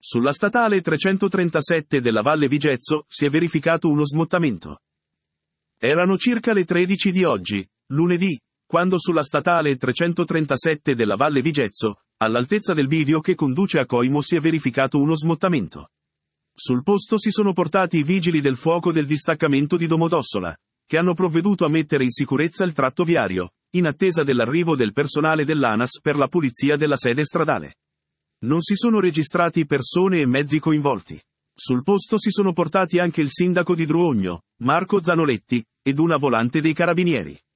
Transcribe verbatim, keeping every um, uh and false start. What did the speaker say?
Sulla statale trecentotrentasette della Valle Vigezzo si è verificato uno smottamento. Erano circa le tredici di oggi, lunedì, quando sulla statale trecentotrentasette della Valle Vigezzo, all'altezza del bivio che conduce a Coimo, si è verificato uno smottamento. Sul posto si sono portati i vigili del fuoco del distaccamento di Domodossola, che hanno provveduto a mettere in sicurezza il tratto viario, in attesa dell'arrivo del personale dell'ANAS per la pulizia della sede stradale. Non si sono registrati persone e mezzi coinvolti. Sul posto si sono portati anche il sindaco di Druogno, Marco Zanoletti, ed una volante dei carabinieri.